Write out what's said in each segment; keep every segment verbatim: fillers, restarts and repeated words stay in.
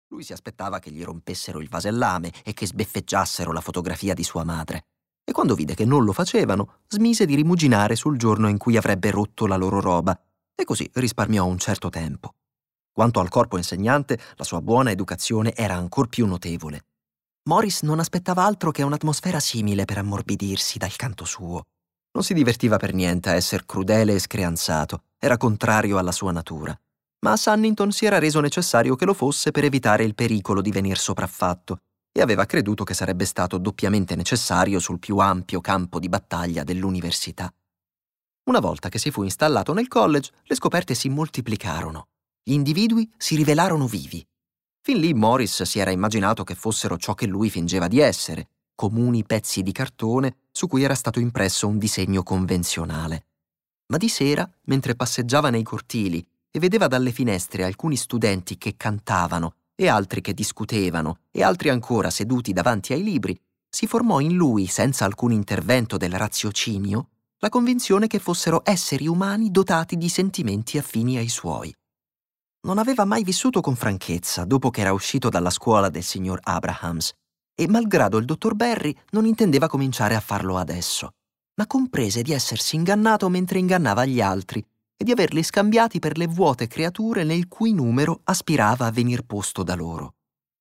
Lui si aspettava che gli rompessero il vasellame e che sbeffeggiassero la fotografia di sua madre. E quando vide che non lo facevano, smise di rimuginare sul giorno in cui avrebbe rotto la loro roba, e così risparmiò un certo tempo. Quanto al corpo insegnante, la sua buona educazione era ancor più notevole. Morris non aspettava altro che un'atmosfera simile per ammorbidirsi dal canto suo. Non si divertiva per niente a essere crudele e screanzato, era contrario alla sua natura. Ma a Sunnington si era reso necessario che lo fosse per evitare il pericolo di venir sopraffatto, e aveva creduto che sarebbe stato doppiamente necessario sul più ampio campo di battaglia dell'università. Una volta che si fu installato nel college, le scoperte si moltiplicarono. Gli individui si rivelarono vivi. Fin lì Morris si era immaginato che fossero ciò che lui fingeva di essere, comuni pezzi di cartone su cui era stato impresso un disegno convenzionale. Ma di sera, mentre passeggiava nei cortili e vedeva dalle finestre alcuni studenti che cantavano e altri che discutevano e altri ancora seduti davanti ai libri, si formò in lui, senza alcun intervento del raziocinio, la convinzione che fossero esseri umani dotati di sentimenti affini ai suoi. Non aveva mai vissuto con franchezza dopo che era uscito dalla scuola del signor Abrahams e, malgrado il dottor Barry, non intendeva cominciare a farlo adesso, ma comprese di essersi ingannato mentre ingannava gli altri e di averli scambiati per le vuote creature nel cui numero aspirava a venir posto da loro.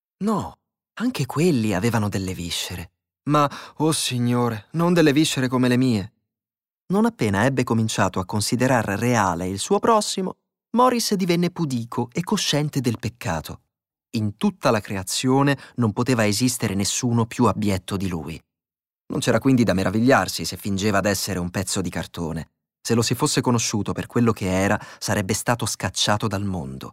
No, anche quelli avevano delle viscere. Ma, oh signore, non delle viscere come le mie. Non appena ebbe cominciato a considerar reale il suo prossimo, Morris divenne pudico e cosciente del peccato. In tutta la creazione non poteva esistere nessuno più abietto di lui. Non c'era quindi da meravigliarsi se fingeva d'essere un pezzo di cartone. Se lo si fosse conosciuto per quello che era, sarebbe stato scacciato dal mondo.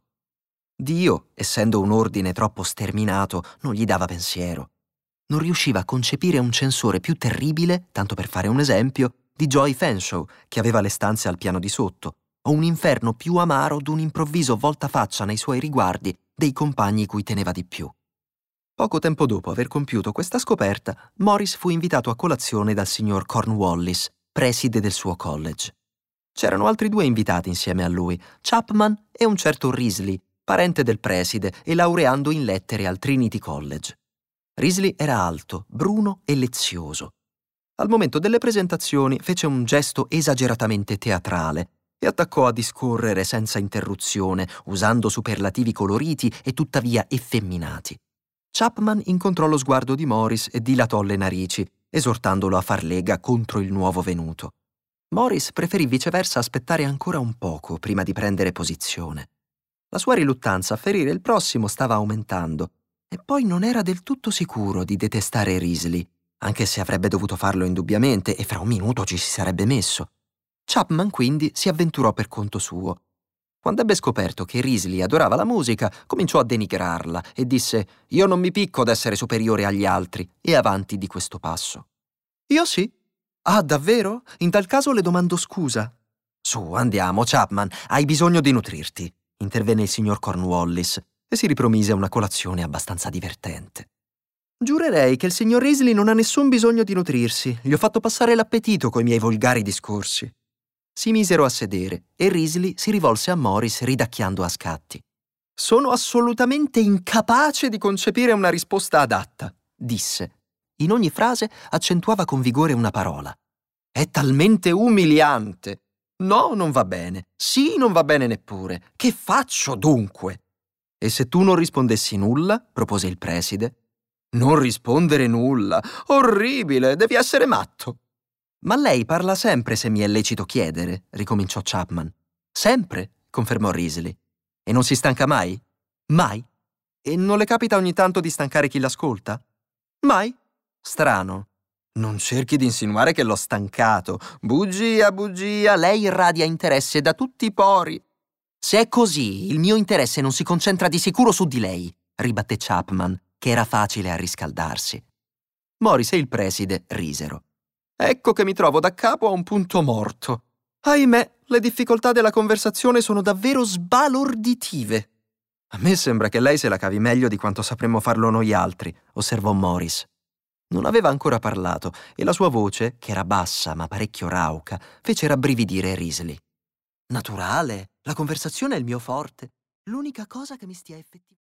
Dio, essendo un ordine troppo sterminato, non gli dava pensiero. Non riusciva a concepire un censore più terribile, tanto per fare un esempio, di Joy Fanshawe, che aveva le stanze al piano di sotto, o un inferno più amaro d'un improvviso voltafaccia nei suoi riguardi dei compagni cui teneva di più. Poco tempo dopo aver compiuto questa scoperta, Morris fu invitato a colazione dal signor Cornwallis, preside del suo college. C'erano altri due invitati insieme a lui, Chapman e un certo Risley, parente del preside e laureando in lettere al Trinity College. Risley era alto, bruno e lezioso. Al momento delle presentazioni fece un gesto esageratamente teatrale e attaccò a discorrere senza interruzione, usando superlativi coloriti e tuttavia effeminati. Chapman incontrò lo sguardo di Morris e dilatò le narici, esortandolo a far lega contro il nuovo venuto. Morris preferì viceversa aspettare ancora un poco prima di prendere posizione. La sua riluttanza a ferire il prossimo stava aumentando e poi non era del tutto sicuro di detestare Risley, anche se avrebbe dovuto farlo indubbiamente e fra un minuto ci si sarebbe messo. Chapman quindi si avventurò per conto suo. Quando ebbe scoperto che Risley adorava la musica, cominciò a denigrarla e disse «Io non mi picco d'essere superiore agli altri» e avanti di questo passo. «Io sì». «Ah, davvero? In tal caso le domando scusa». «Su, andiamo, Chapman, hai bisogno di nutrirti», intervenne il signor Cornwallis e si ripromise una colazione abbastanza divertente. «Giurerei che il signor Risley non ha nessun bisogno di nutrirsi. Gli ho fatto passare l'appetito coi miei volgari discorsi». Si misero a sedere e Risley si rivolse a Morris ridacchiando a scatti. «Sono assolutamente incapace di concepire una risposta adatta», disse. In ogni frase accentuava con vigore una parola. «È talmente umiliante. No, non va bene. Sì, non va bene neppure. Che faccio dunque?» «E se tu non rispondessi nulla?» propose il preside. «Non rispondere nulla? Orribile, devi essere matto!» «Ma lei parla sempre se mi è lecito chiedere», ricominciò Chapman. «Sempre», confermò Risley. «E non si stanca mai?» «Mai». «E non le capita ogni tanto di stancare chi l'ascolta?» «Mai». «Strano». «Non cerchi di insinuare che l'ho stancato. Bugia, bugia, lei irradia interesse da tutti i pori». «Se è così, il mio interesse non si concentra di sicuro su di lei», ribatté Chapman, che era facile a riscaldarsi. Morris e il preside risero. «Ecco che mi trovo da capo a un punto morto. Ahimè, le difficoltà della conversazione sono davvero sbalorditive». «A me sembra che lei se la cavi meglio di quanto sapremmo farlo noi altri», osservò Morris. Non aveva ancora parlato e la sua voce, che era bassa ma parecchio rauca, fece rabbrividire Risley. «Naturale, la conversazione è il mio forte. L'unica cosa che mi stia effettivamente...»